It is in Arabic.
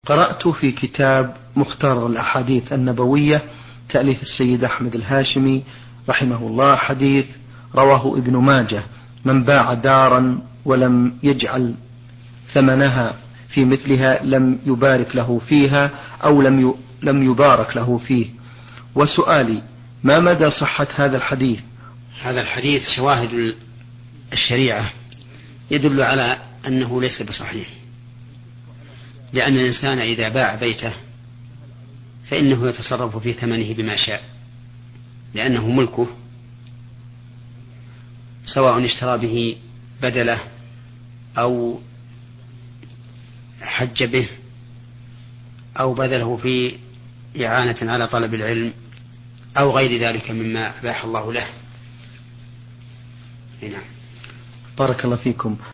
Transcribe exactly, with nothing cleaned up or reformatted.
قرأت في كتاب مختار الأحاديث النبوية تأليف السيد أحمد الهاشمي رحمه الله حديث رواه ابن ماجه: من باع دارا ولم يجعل ثمنها في مثلها لم يبارك له فيها أو لم لم يبارك له فيه. وسؤالي: ما مدى صحة هذا الحديث؟ هذا الحديث شواهد الشريعة يدل على أنه ليس بصحيح، لأن الإنسان إذا باع بيته فإنه يتصرف في ثمنه بما شاء، لأنه ملكه، سواء اشترى به بدله أو حج به أو بذله في إعانة على طلب العلم أو غير ذلك مما أباح الله له. بارك الله فيكم.